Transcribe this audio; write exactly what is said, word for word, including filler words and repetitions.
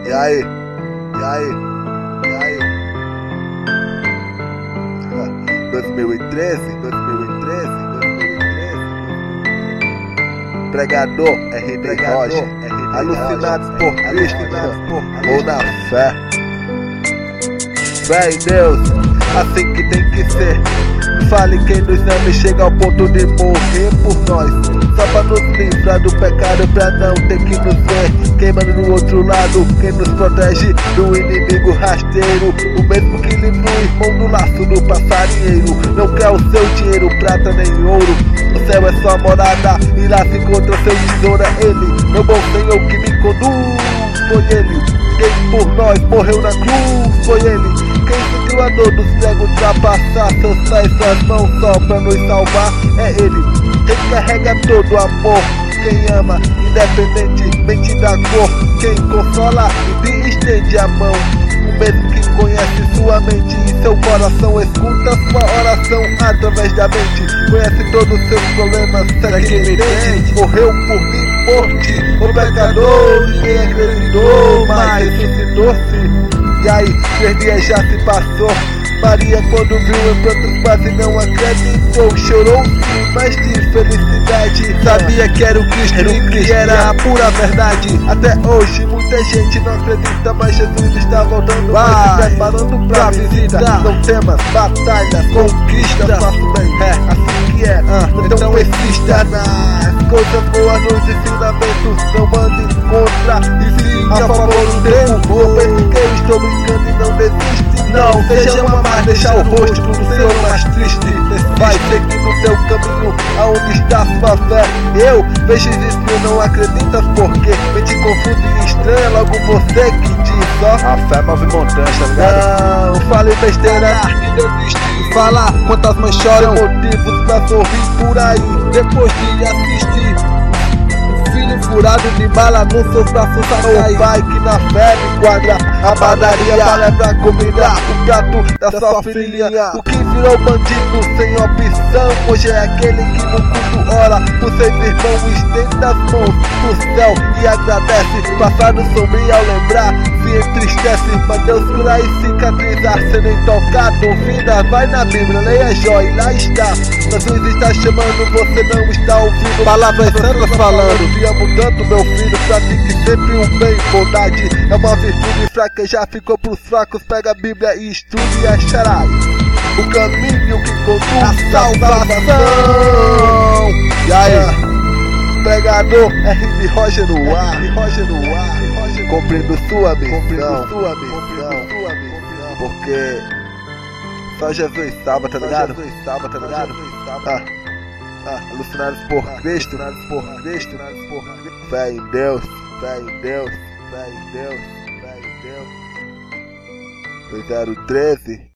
E aí? E aí? E aí? dois mil e treze, dois mil e treze, dois mil e treze. Pregador R D Roger, alucinados por Cristo ou na fé. Fé em Deus, assim que tem que ser. Fale quem nos ama e chega ao ponto de morrer por nós, só pra nos livrar do pecado, pra não ter que nos ver queimando no outro lado. Quem nos protege do inimigo rasteiro, o mesmo que livrou o irmão do laço do passarinheiro. Não quer o seu dinheiro, prata nem ouro, o céu é sua morada e lá se encontra seu tesouro. É Ele, meu bom Senhor que me conduz. Foi Ele quem por nós morreu na cruz. Foi Ele quem sentiu a dor dos cegos ultrapassar seus pés, suas mãos só pra nos salvar. É Ele quem carrega todo o amor, quem ama independentemente da cor, quem consola e te estende a mão. O mesmo que conhece sua mente e seu coração, escuta sua oração através da mente. Conhece todos os seus problemas, será que me entende? Morreu por mim, por ti, o pecador. Ninguém acreditou, mas ressuscitou-se. E aí, três dias já se passou. Maria, quando viu em prantos, quase não acreditou. Chorou-se, mas de felicidade. Sabia que era o Cristo, era o Cristo, que era a pura verdade. Até hoje muita gente não acredita, mas Jesus está voltando. Vai se preparando pra visitar. Não temas, batalha, conquista, faço bem. É assim que é, ah, então, então persista nas coisas boas, nos ensinamentos. Não mande contra e sim a favor do tempo. Eu penso que eu estou brincando e não desiste. Não, seja uma mais, deixar o rosto do Senhor mais triste. Vai seguir no teu caminho, aonde está sua fé. Eu vejo isso e não acreditas porque mente confusa e estranha, logo você que diz ó. A fé move montanhas, tá ligado? Não, fale besteira e desiste. Fala quantas mães choram, motivos pra sorrir por aí. Depois de assistir furado de bala no seu braço, sai. O pai que na fé me quadra, a padaria celebra a comida, o prato da sua filhinha. O que virou bandido sem opção, hoje é aquele que no culto ora por seus irmãos, estenda as mãos pro céu e agradece. Passado sombrio ao lembrar, se entristece, mas Deus cura e cicatrizar, sendo intocado, vida. Vai na Bíblia, leia Jó e lá está. Jesus está chamando, você não está ouvindo. Palavras santas falando, te amo tanto, meu filho, pratique sempre o bem. Bondade é uma virtude fraca, já ficou pros fracos. Pega a Bíblia e estude e acharás o caminho que conduz à salvação. E aí, pregador R D Roger no ar, Roger no ar, cumprindo sua missão, sua missão, porque só Jesus salva, tá ligado? Jesus salva, tá ligado? Ah, ah, alucinados por Cristo, por Cristo, por Cristo. Fé em Deus, fé em Deus, fé em Deus, fé em Deus. dois mil e treze